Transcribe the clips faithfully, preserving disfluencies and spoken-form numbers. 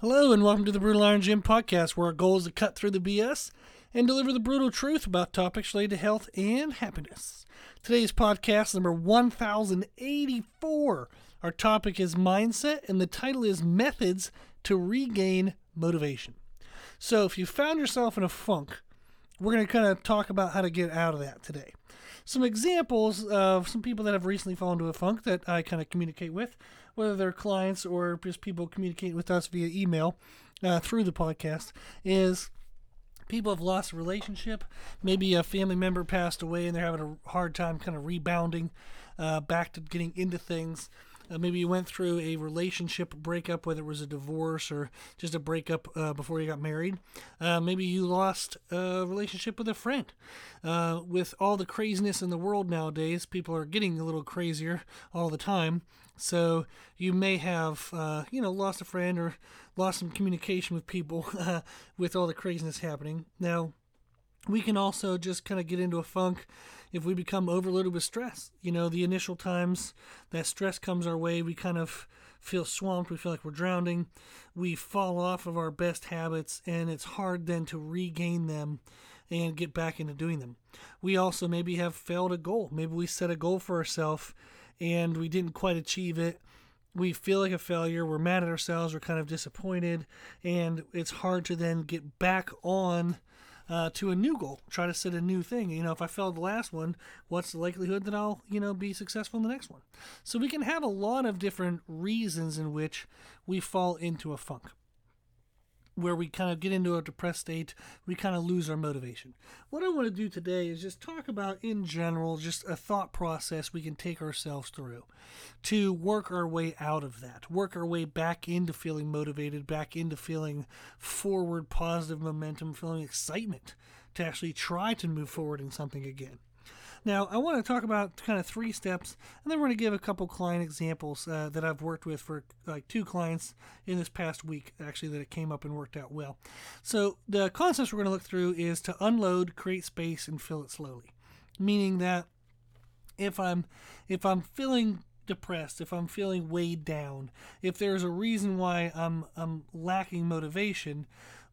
Hello and welcome to the Brutal Iron Gym podcast, where our goal is to cut through the B S and deliver the brutal truth about topics related to health and happiness. Today's podcast number one thousand eighty-four. Our topic is mindset, and the title is Methods to Regain Motivation. So if you found yourself in a funk, we're going to kind of talk about how to get out of that today. Some examples of some people that have recently fallen into a funk that I kind of communicate with, whether they're clients or just people communicating with us via email uh, through the podcast, is people have lost a relationship. Maybe a family member passed away and they're having a hard time kind of rebounding uh, back to getting into things. Uh, maybe you went through a relationship breakup, whether it was a divorce or just a breakup uh, before you got married. Uh, maybe you lost a relationship with a friend. Uh, with all the craziness in the world nowadays, people are getting a little crazier all the time. So you may have, uh, you know, lost a friend or lost some communication with people uh, with all the craziness happening. Now, we can also just kind of get into a funk if we become overloaded with stress. You know, the initial times that stress comes our way, we kind of feel swamped. We feel like we're drowning. We fall off of our best habits, and it's hard then to regain them and get back into doing them. We also maybe have failed a goal. Maybe we set a goal for ourselves and we didn't quite achieve it. We feel like a failure. We're mad at ourselves. We're kind of disappointed, and it's hard to then get back on Uh, to a new goal, try to set a new thing. You know, if I failed the last one, what's the likelihood that I'll, you know, be successful in the next one? So we can have a lot of different reasons in which we fall into a funk, where we kind of get into a depressed state, we kind of lose our motivation. What I want to do today is just talk about, in general, just a thought process we can take ourselves through to work our way out of that, work our way back into feeling motivated, back into feeling forward, positive momentum, feeling excitement to actually try to move forward in something again. Now, I want to talk about kind of three steps, and then we're going to give a couple client examples uh, that I've worked with for like two clients in this past week, actually, that it came up and worked out well. So the concepts we're going to look through is to unload, create space, and fill it slowly. Meaning that if I'm if I'm feeling depressed, if I'm feeling weighed down, if there's a reason why I'm I'm lacking motivation,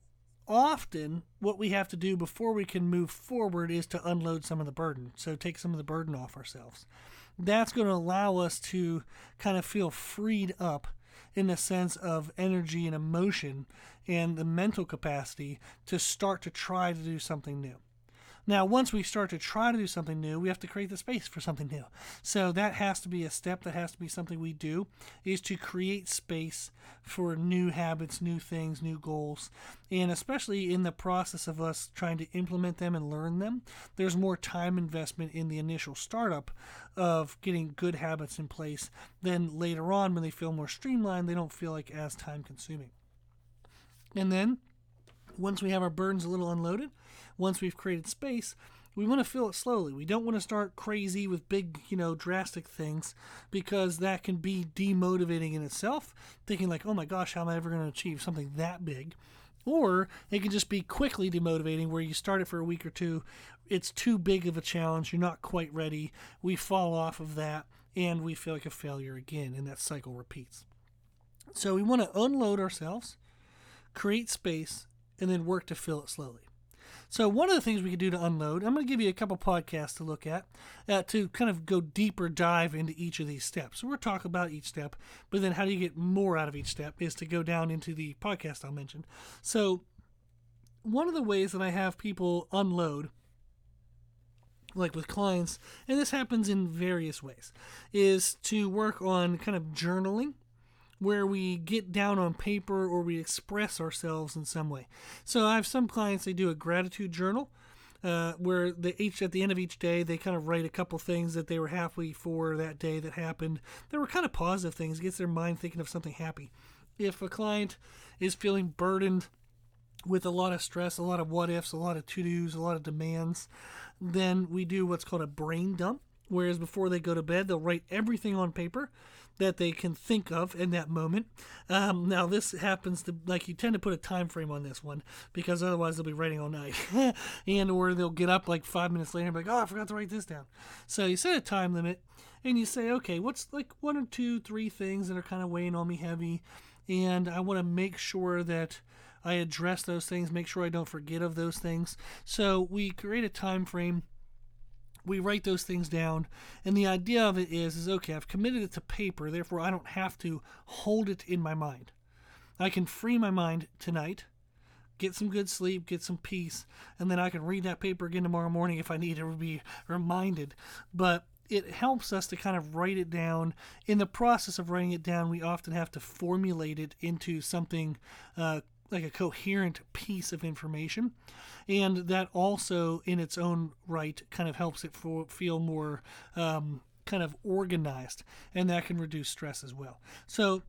often what we have to do before we can move forward is to unload some of the burden. So take some of the burden off ourselves. That's going to allow us to kind of feel freed up in the sense of energy and emotion and the mental capacity to start to try to do something new. Now, once we start to try to do something new, we have to create the space for something new. So that has to be a step, that has to be something we do, is to create space for new habits, new things, new goals. And especially in the process of us trying to implement them and learn them, there's more time investment in the initial startup of getting good habits in place. Then later on, when they feel more streamlined, they don't feel like as time consuming. And then once we have our burdens a little unloaded, once we've created space, we want to fill it slowly. We don't want to start crazy with big, you know, drastic things, because that can be demotivating in itself, thinking like, oh my gosh, how am I ever going to achieve something that big? Or it can just be quickly demotivating, where you start it for a week or two, it's too big of a challenge, you're not quite ready, we fall off of that, and we feel like a failure again, and that cycle repeats. So we want to unload ourselves, create space, and then work to fill it slowly. So one of the things we can do to unload, I'm going to give you a couple podcasts to look at uh, to kind of go deeper dive into each of these steps. So we'll talk about each step, but then how do you get more out of each step is to go down into the podcast I'll mention. So one of the ways that I have people unload, like with clients, and this happens in various ways, is to work on kind of journaling, where we get down on paper or we express ourselves in some way. So I have some clients, they do a gratitude journal, uh, where they each at the end of each day, they kind of write a couple things that they were happy for that day that happened. They were kind of positive things, gets their mind thinking of something happy. If a client is feeling burdened with a lot of stress, a lot of what ifs, a lot of to-dos, a lot of demands, then we do what's called a brain dump. Whereas before they go to bed, they'll write everything on paper that they can think of in that moment. Um, now, this happens to, like, you tend to put a time frame on this one, because otherwise they'll be writing all night. And or they'll get up like five minutes later and be like, oh, I forgot to write this down. So you set a time limit and you say, okay, what's like one or two, three things that are kind of weighing on me heavy? and I want to make sure that I address those things, make sure I don't forget of those things. So we create a time frame. We write those things down, and the idea of it is, is okay, I've committed it to paper, therefore I don't have to hold it in my mind. I can free my mind tonight, get some good sleep, get some peace, and then I can read that paper again tomorrow morning if I need to be reminded. But it helps us to kind of write it down. In the process of writing it down, we often have to formulate it into something uh, like a coherent piece of information. And that also, in its own right, kind of helps it for, feel more um, kind of organized, and that can reduce stress as well. So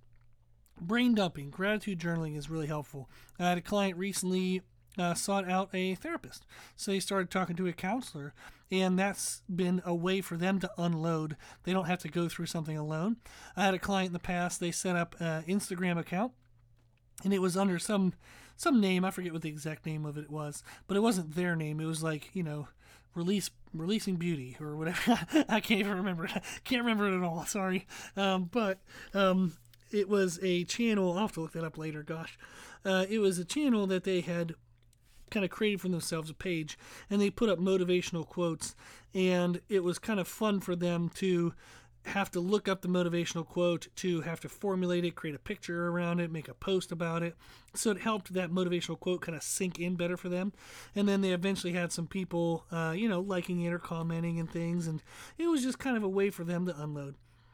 brain dumping, gratitude journaling is really helpful. I had a client recently uh, sought out a therapist. So they started talking to a counselor, and that's been a way for them to unload. They don't have to go through something alone. I had a client in the past, they set up an Instagram account, and it was under some some name. I forget what the exact name of it was, but it wasn't their name. It was like, you know, release releasing beauty or whatever. I can't even remember it. Can't remember it at all. Sorry. Um, but um, it was a channel. I'll have to look that up later. Gosh, uh, it was a channel that they had kind of created for themselves, a page, and they put up motivational quotes, and it was kind of fun for them to have to look up the motivational quote, to have to formulate it, create a picture around it, make a post about it. So it helped that motivational quote kind of sink in better for them. And then they eventually had some people, uh, you know, liking it or commenting and things. And it was just kind of a way for them to unload.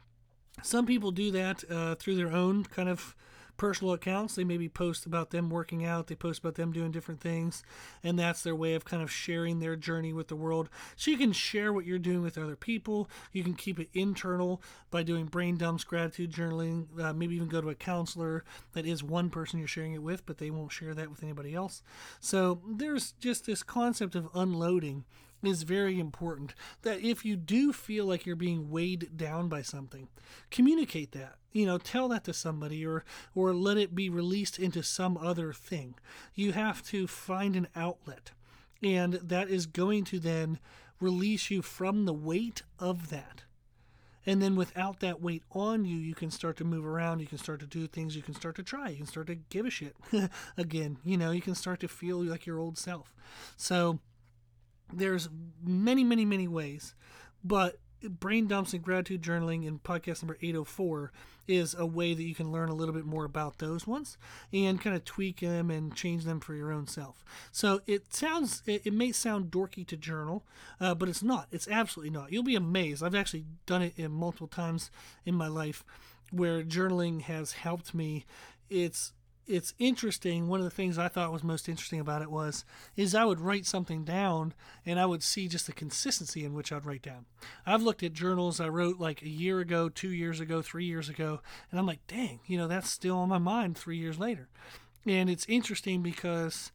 Some people do that uh, through their own kind of personal accounts. They maybe post about them working out, they post about them doing different things, and that's their way of kind of sharing their journey with the world. So you can share what you're doing with other people. You can keep it internal by doing brain dumps, gratitude journaling, uh, maybe even go to a counselor that is one person you're sharing it with, but they won't share that with anybody else. So there's just this concept of unloading is very important, that if you do feel like you're being weighed down by something, communicate that. You know, tell that to somebody, or or let it be released into some other thing. You have to find an outlet, and that is going to then release you from the weight of that. And then without that weight on you, you can start to move around, you can start to do things, you can start to try, you can start to give a shit again. You know, you can start to feel like your old self. So there's many, many, many ways, but brain dumps and gratitude journaling in podcast number eight oh four is a way that you can learn a little bit more about those ones and kind of tweak them and change them for your own self. So it sounds, it, it may sound dorky to journal, uh, but it's not. It's absolutely not. You'll be amazed. I've actually done it in multiple times in my life where journaling has helped me. It's It's interesting. One of the things I thought was most interesting about it was, is I would write something down and I would see just the consistency in which I'd write down. I've looked at journals I wrote like a year ago, two years ago, three years ago, and I'm like, dang, you know, that's still on my mind three years later. And it's interesting because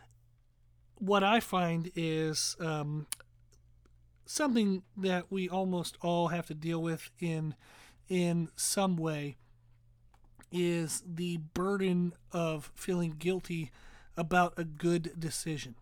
what I find is um, something that we almost all have to deal with in in some way, is the burden of feeling guilty about a good decision.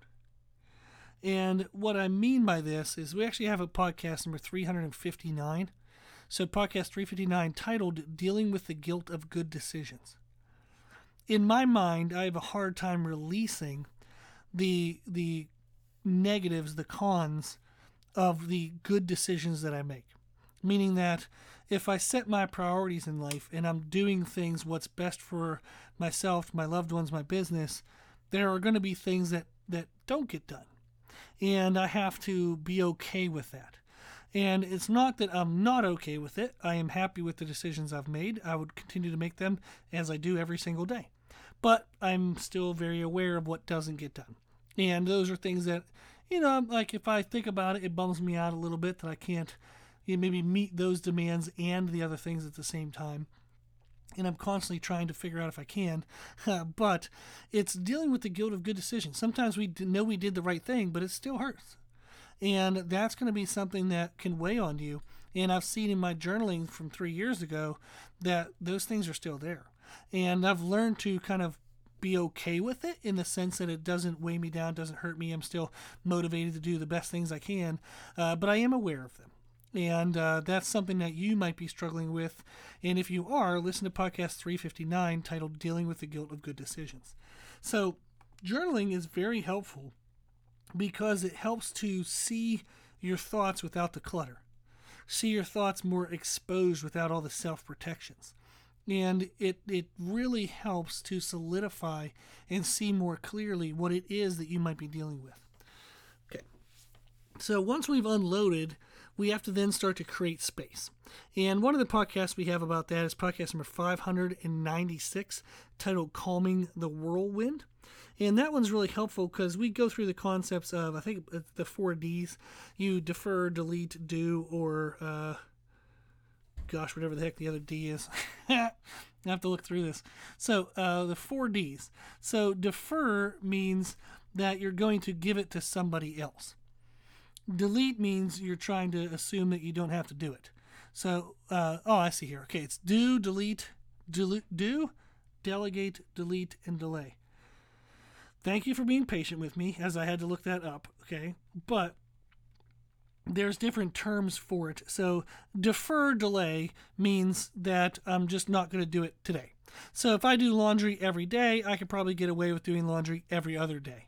And what I mean by this is we actually have a podcast number three fifty-nine. So podcast three fifty-nine titled Dealing with the Guilt of Good Decisions. In my mind, I have a hard time releasing the the negatives, the cons of the good decisions that I make. Meaning that if I set my priorities in life and I'm doing things what's best for myself, my loved ones, my business, there are going to be things that, that don't get done. And I have to be okay with that. And it's not that I'm not okay with it. I am happy with the decisions I've made. I would continue to make them as I do every single day. But I'm still very aware of what doesn't get done. And those are things that, you know, like if I think about it, it bums me out a little bit that I can't you know, maybe meet those demands and the other things at the same time. And I'm constantly trying to figure out if I can. But it's dealing with the guilt of good decisions. Sometimes we know we did the right thing, but it still hurts. And that's going to be something that can weigh on you. And I've seen in my journaling from three years ago that those things are still there. And I've learned to kind of be okay with it in the sense that it doesn't weigh me down, doesn't hurt me. I'm still motivated to do the best things I can. Uh, but I am aware of them. And uh, that's something that you might be struggling with. And if you are, listen to podcast three fifty-nine titled Dealing with the Guilt of Good Decisions. So journaling is very helpful because it helps to see your thoughts without the clutter, see your thoughts more exposed without all the self-protections. And it, it really helps to solidify and see more clearly what it is that you might be dealing with. Okay. So once we've unloaded, we have to then start to create space. And one of the podcasts we have about that is podcast number five ninety-six, titled Calming the Whirlwind. And that one's really helpful because we go through the concepts of, I think, the four Ds. You defer, delete, do, or, uh, gosh, whatever the heck the other D is. I have to look through this. So uh, the four Ds. So defer means that you're going to give it to somebody else. Delete means you're trying to assume that you don't have to do it. So, uh, oh, I see here. Okay, it's do, delete, delete, do, delegate, delete, and delay. Thank you for being patient with me as I had to look that up, okay? But there's different terms for it. So defer, delay means that I'm just not going to do it today. So if I do laundry every day, I could probably get away with doing laundry every other day.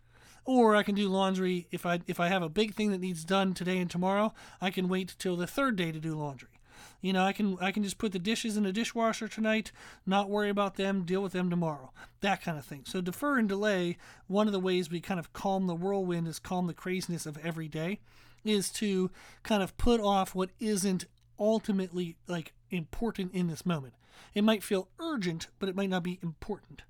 Or I can do laundry, if I if I have a big thing that needs done today and tomorrow, I can wait till the third day to do laundry. You know, I can I can just put the dishes in the dishwasher tonight, not worry about them, deal with them tomorrow. That kind of thing. So defer and delay, one of the ways we kind of calm the whirlwind is calm the craziness of every day, is to kind of put off what isn't ultimately like important in this moment. It might feel urgent, but it might not be important.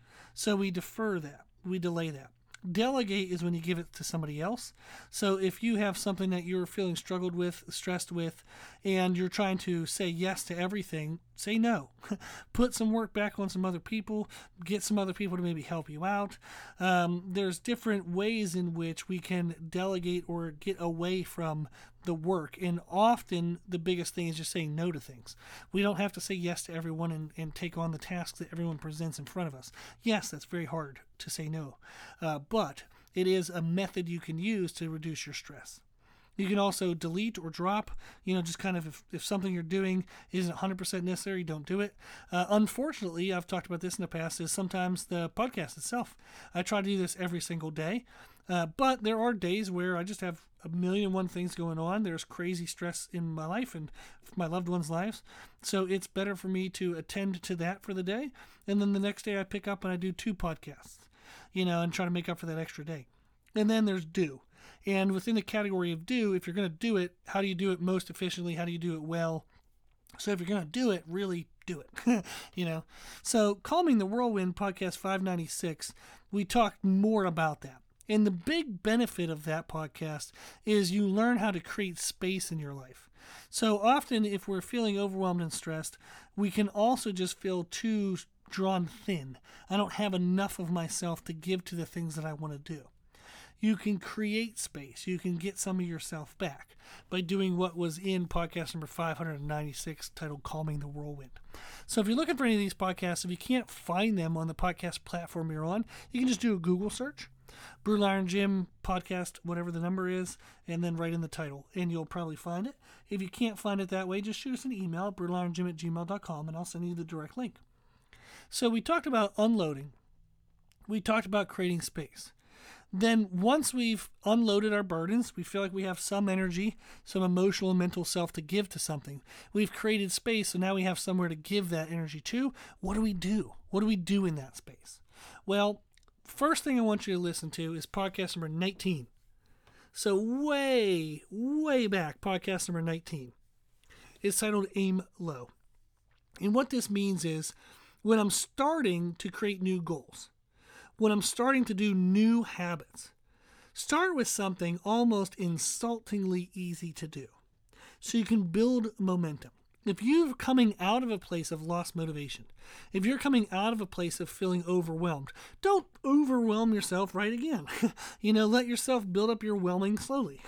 So we defer that. We delay that. Delegate is when you give it to somebody else. So if you have something that you're feeling struggled with, stressed with, and you're trying to say yes to everything, say no. Put some work back on some other people. Get some other people to maybe help you out. Um, there's different ways in which we can delegate or get away from the work. And often the biggest thing is just saying no to things. We don't have to say yes to everyone and, and take on the tasks that everyone presents in front of us. Yes, that's very hard to say no. Uh, but it is a method you can use to reduce your stress. You can also delete or drop, you know, just kind of if, if something you're doing isn't one hundred percent necessary, don't do it. Uh, unfortunately, I've talked about this in the past, is sometimes the podcast itself. I try to do this every single day, uh, but there are days where I just have a million and one things going on. There's crazy stress in my life and my loved ones' lives. So it's better for me to attend to that for the day. And then the next day I pick up and I do two podcasts, you know, and try to make up for that extra day. And then there's do. And within the category of do, if you're going to do it, how do you do it most efficiently? How do you do it well? So if you're going to do it, really do it, you know? So Calming the Whirlwind, podcast five ninety-six, we talked more about that. And the big benefit of that podcast is you learn how to create space in your life. So often if we're feeling overwhelmed and stressed, we can also just feel too drawn thin. I don't have enough of myself to give to the things that I want to do. You can create space. You can get some of yourself back by doing what was in podcast number five ninety-six, titled Calming the Whirlwind. So if you're looking for any of these podcasts, if you can't find them on the podcast platform you're on, you can just do a Google search, Brutal Iron Gym podcast, whatever the number is, and then write in the title, and you'll probably find it. If you can't find it that way, just shoot us an email at brutal iron gym at gmail dot com, and I'll send you the direct link. So we talked about unloading. We talked about creating space. Then once we've unloaded our burdens, we feel like we have some energy, some emotional and mental self to give to something. We've created space, so now we have somewhere to give that energy to. What do we do? What do we do in that space? Well, first thing I want you to listen to is podcast number nineteen. So way, way back, podcast number nineteen. It's titled Aim Low. And what this means is when I'm starting to create new goals, when I'm starting to do new habits, start with something almost insultingly easy to do so you can build momentum. If you're coming out of a place of lost motivation, if you're coming out of a place of feeling overwhelmed, don't overwhelm yourself right again. You know, let yourself build up your whelming slowly.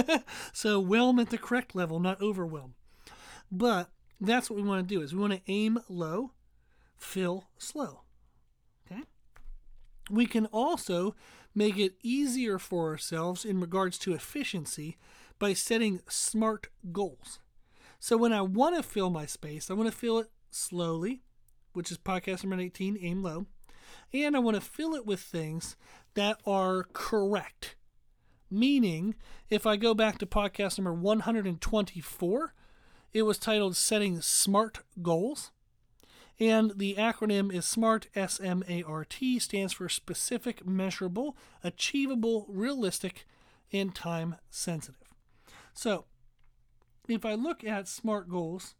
So whelm at the correct level, not overwhelm. But that's what we want to do, is we want to aim low, fill slow. Okay? We can also make it easier for ourselves in regards to efficiency by setting SMART goals. So when I want to fill my space, I want to fill it slowly, which is podcast number eighteen, aim low. And I want to fill it with things that are correct. Meaning, if I go back to podcast number one hundred twenty-four, it was titled Setting SMART Goals. And the acronym is SMART, S M A R T, stands for Specific, Measurable, Achievable, Realistic, and Time Sensitive. So, if I look at SMART goals,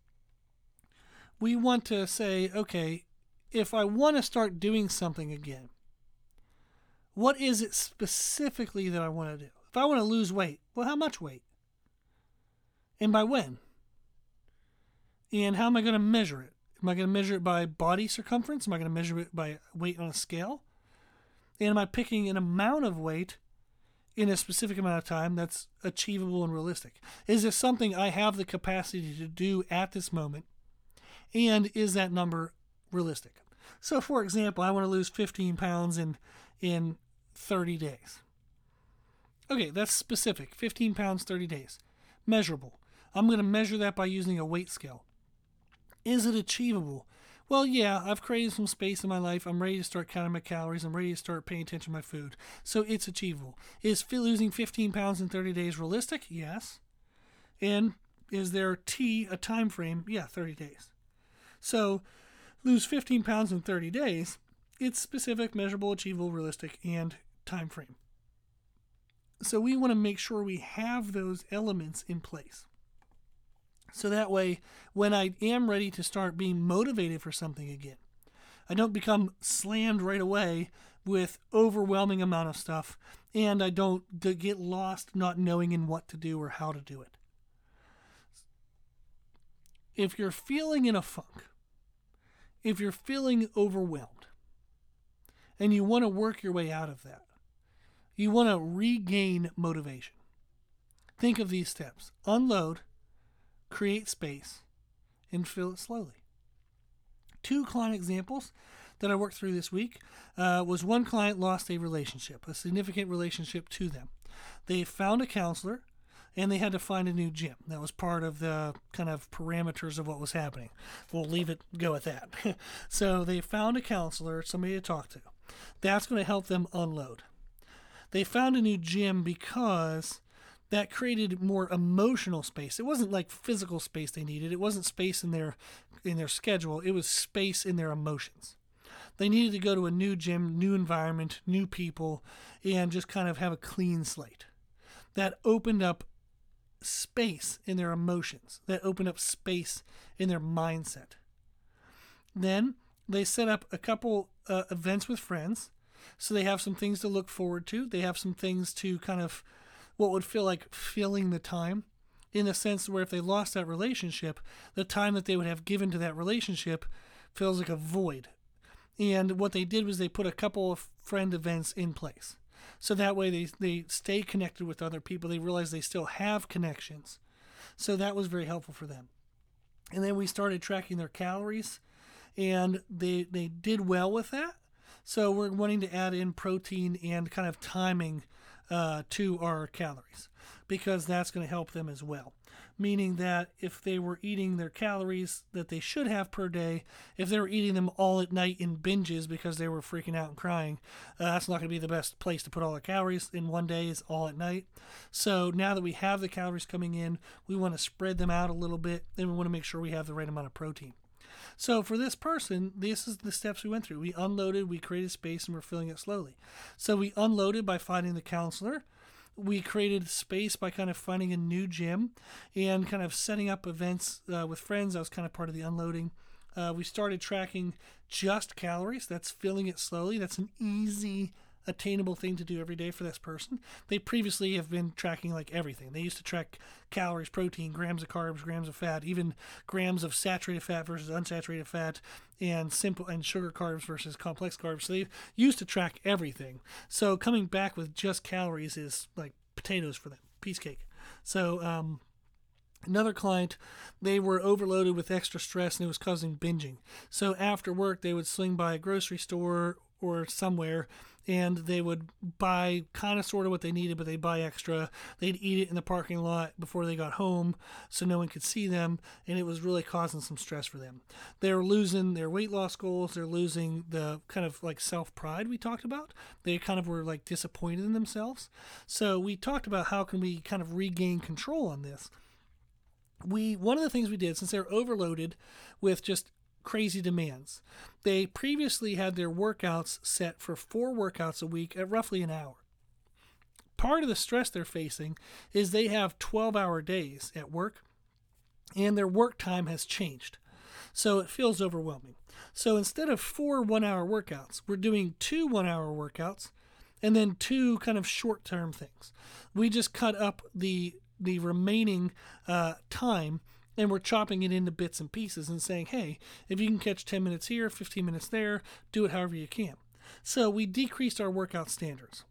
we want to say, okay, if I want to start doing something again, what is it specifically that I want to do? If I want to lose weight, well, how much weight? And by when? And how am I going to measure it? Am I going to measure it by body circumference? Am I going to measure it by weight on a scale? And am I picking an amount of weight in a specific amount of time that's achievable and realistic? Is this something I have the capacity to do at this moment? And is that number realistic? So, for example, I want to lose fifteen pounds in, in thirty days. Okay, that's specific. fifteen pounds, thirty days. Measurable. I'm going to measure that by using a weight scale. Is it achievable? Well, yeah, I've created some space in my life. I'm ready to start counting my calories. I'm ready to start paying attention to my food. So it's achievable. Is losing fifteen pounds in thirty days realistic? Yes. And is there T, a time frame? Yeah, thirty days. So lose fifteen pounds in thirty days. It's specific, measurable, achievable, realistic, and time frame. So we want to make sure we have those elements in place. So that way, when I am ready to start being motivated for something again, I don't become slammed right away with overwhelming amount of stuff, and I don't get lost not knowing in what to do or how to do it. If you're feeling in a funk, if you're feeling overwhelmed, and you want to work your way out of that, you want to regain motivation, think of these steps. Unload, create space, and fill it slowly. Two client examples that I worked through this week uh, was one client lost a relationship, a significant relationship to them. They found a counselor, and they had to find a new gym. That was part of the kind of parameters of what was happening. We'll leave it go at that. So they found a counselor, somebody to talk to. That's going to help them unload. They found a new gym because that created more emotional space. It wasn't like physical space they needed. It wasn't space in their in their schedule. It was space in their emotions. They needed to go to a new gym, new environment, new people, and just kind of have a clean slate. That opened up space in their emotions. That opened up space in their mindset. Then they set up a couple uh, events with friends. So they have some things to look forward to. They have some things to kind of what would feel like filling the time, in the sense where if they lost that relationship, the time that they would have given to that relationship feels like a void. And what they did was they put a couple of friend events in place. So that way they, they stay connected with other people. They realize they still have connections. So that was very helpful for them. And then we started tracking their calories, and they they did well with that. So we're wanting to add in protein and kind of timing uh, to our calories, because that's going to help them as well. Meaning that if they were eating their calories that they should have per day, if they were eating them all at night in binges because they were freaking out and crying, uh, that's not going to be the best place to put all the calories in one day, is all at night. So now that we have the calories coming in, we want to spread them out a little bit, and we want to make sure we have the right amount of protein. So for this person, this is the steps we went through. We unloaded, we created space, and we're filling it slowly. So we unloaded by finding the counselor. We created space by kind of finding a new gym and kind of setting up events uh, with friends. That was kind of part of the unloading. Uh, we started tracking just calories. That's filling it slowly. That's an easy, attainable thing to do every day for this person. They previously have been tracking like everything. They used to track calories, protein, grams of carbs, grams of fat, even grams of saturated fat versus unsaturated fat, and simple and sugar carbs versus complex carbs. So they used to track everything. So coming back with just calories is like potatoes for them, piece cake. So um, another client, they were overloaded with extra stress and it was causing binging. So after work, they would swing by a grocery store or somewhere and they would buy kind of sort of what they needed, but they'd buy extra. They'd eat it in the parking lot before they got home so no one could see them, and it was really causing some stress for them. They're losing their weight loss goals. They're losing the kind of like self-pride we talked about. They kind of were like disappointed in themselves. So we talked about how can we kind of regain control on this. We one of the things we did, since they're overloaded with just crazy demands, they previously had their workouts set for four workouts a week at roughly an hour. Part of the stress they're facing is they have twelve hour days at work, and their work time has changed. So it feels overwhelming. So instead of four one hour workouts, we're doing two one hour workouts and then two kind of short term things. We just cut up the the remaining uh, time, and we're chopping it into bits and pieces and saying, hey, if you can catch ten minutes here, fifteen minutes there, do it however you can. So we decreased our workout standards.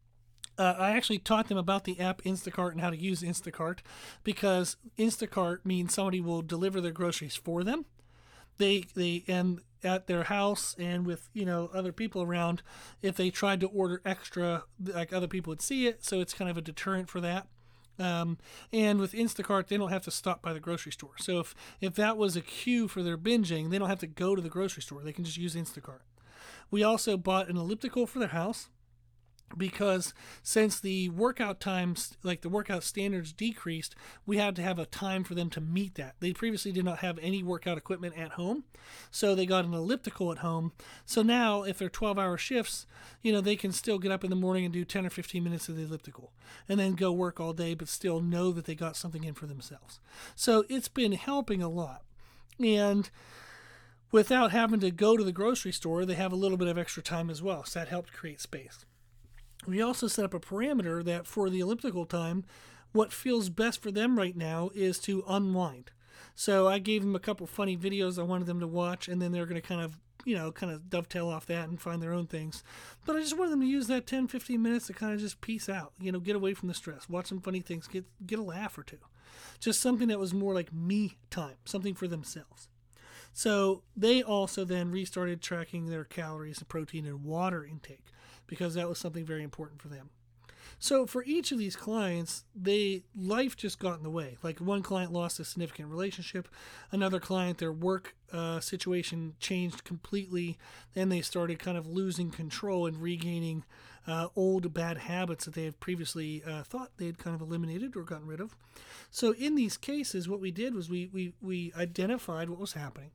Uh, I actually taught them about the app Instacart and how to use Instacart, because Instacart means somebody will deliver their groceries for them. They they and at their house and with, you know, other people around, if they tried to order extra, like other people would see it. So it's kind of a deterrent for that. Um, and with Instacart, they don't have to stop by the grocery store. So if, if that was a cue for their binging, they don't have to go to the grocery store. They can just use Instacart. We also bought an elliptical for their house, because since the workout times, like the workout standards decreased, we had to have a time for them to meet that. They previously did not have any workout equipment at home, so they got an elliptical at home. So now if they're twelve hour shifts, you know, they can still get up in the morning and do ten or fifteen minutes of the elliptical and then go work all day, but still know that they got something in for themselves. So it's been helping a lot. And without having to go to the grocery store, they have a little bit of extra time as well. So that helped create space. We also set up a parameter that for the elliptical time, what feels best for them right now is to unwind. So I gave them a couple funny videos I wanted them to watch, and then they're going to kind of, you know, kind of dovetail off that and find their own things. But I just wanted them to use that ten, fifteen minutes to kind of just peace out, you know, get away from the stress, watch some funny things, get, get a laugh or two. Just something that was more like me time, something for themselves. So they also then restarted tracking their calories and protein and water intake, because that was something very important for them. So for each of these clients, they life just got in the way. Like one client lost a significant relationship. Another client, their work uh, situation changed completely, and they started kind of losing control and regaining uh, old bad habits that they had previously uh, thought they had kind of eliminated or gotten rid of. So in these cases, what we did was we we we identified what was happening.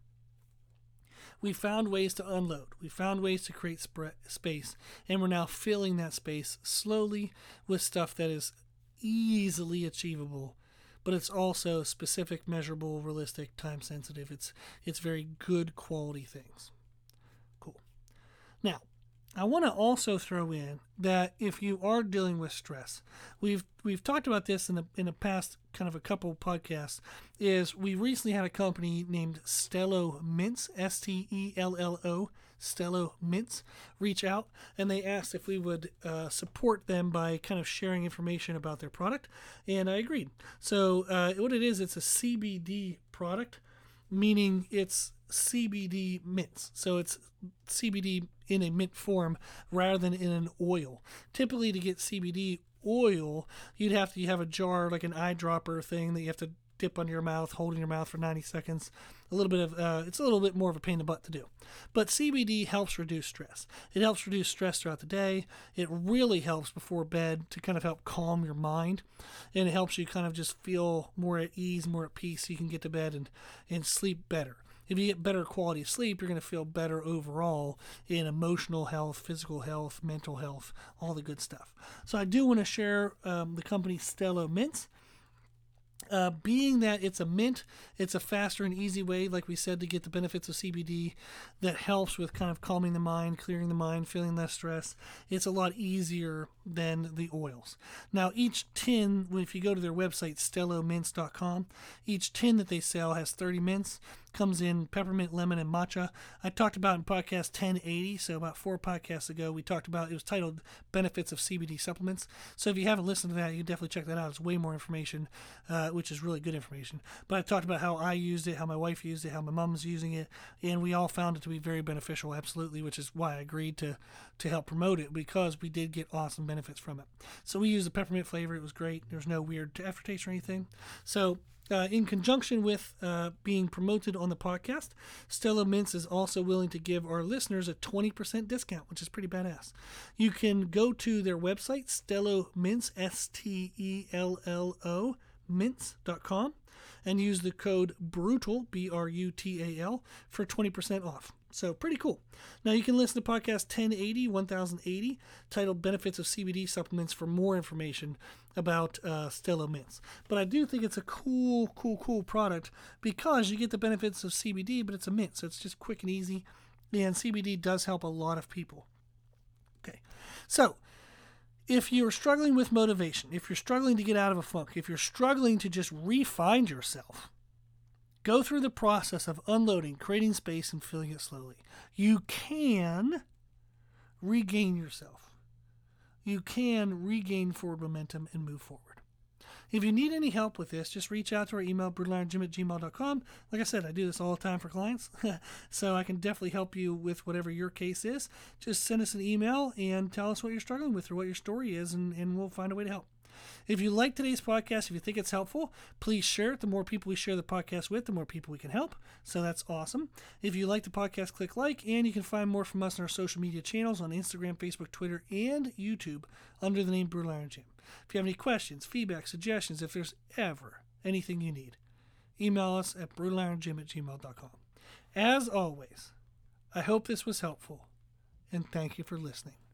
We found ways to unload. We found ways to create sp- space, and we're now filling that space slowly with stuff that is easily achievable, but it's also specific, measurable, realistic, time-sensitive. It's it's very good quality things. Cool. Now, I want to also throw in that if you are dealing with stress, we've we've talked about this in the in the past kind of a couple podcasts, is we recently had a company named Stello Mints, S T E L L O, Stello Mints, reach out, and they asked if we would uh, support them by kind of sharing information about their product, and I agreed. So uh, what it is, it's a C B D product, meaning it's C B D mints. So it's C B D in a mint form rather than in an oil. Typically, to get C B D oil, you'd have to you have a jar, like an eyedropper thing that you have to dip under your mouth, hold in your mouth for ninety seconds. A little bit of uh, it's a little bit more of a pain in the butt to do. But C B D helps reduce stress. It helps reduce stress throughout the day. It really helps before bed to kind of help calm your mind, and it helps you kind of just feel more at ease, more at peace, so you can get to bed and and sleep better. If you get better quality sleep, you're going to feel better overall in emotional health, physical health, mental health, all the good stuff. So I do want to share um, the company Stello Mints. Uh, being that it's a mint, it's a faster and easy way, like we said, to get the benefits of C B D that helps with kind of calming the mind, clearing the mind, feeling less stress. It's a lot easier than the oils. Now, each tin, if you go to their website, stello mints dot com, each tin that they sell has thirty mints. Comes in peppermint, lemon, and matcha. I talked about in podcast ten eighty, so about four podcasts ago, we talked about, it was titled Benefits of C B D Supplements. So if you haven't listened to that, you can definitely check that out. It's way more information, uh, which is really good information. But I talked about how I used it, how my wife used it, how my mom's using it, and we all found it to be very beneficial, absolutely, which is why I agreed to, to help promote it, because we did get awesome benefits from it. So we used the peppermint flavor. It was great. There was no weird aftertaste or anything. So Uh, in conjunction with uh, being promoted on the podcast, Stella Mints is also willing to give our listeners a twenty percent discount, which is pretty badass. You can go to their website, Stello Mints, S T E L L O, mints dot com, and use the code BRUTAL, B R U T A L, for twenty percent off. So pretty cool. Now you can listen to podcast ten eighty, one thousand eighty, titled Benefits of C B D Supplements, for more information about uh, Stello Mints. But I do think it's a cool, cool, cool product, because you get the benefits of C B D, but it's a mint, so it's just quick and easy. And C B D does help a lot of people. Okay, so if you're struggling with motivation, if you're struggling to get out of a funk, if you're struggling to just re-find yourself, go through the process of unloading, creating space, and filling it slowly. You can regain yourself. You can regain forward momentum and move forward. If you need any help with this, just reach out to our email, brutal iron gym at gmail dot com. Like I said, I do this all the time for clients, so I can definitely help you with whatever your case is. Just send us an email and tell us what you're struggling with or what your story is, and, and we'll find a way to help. If you like today's podcast, if you think it's helpful, please share it. The more people we share the podcast with, the more people we can help. So that's awesome. If you like the podcast, click like, and you can find more from us on our social media channels on Instagram, Facebook, Twitter, and YouTube under the name Brutal Iron Gym. If you have any questions, feedback, suggestions, if there's ever anything you need, email us at brutal iron gym at gmail dot com. As always, I hope this was helpful, and thank you for listening.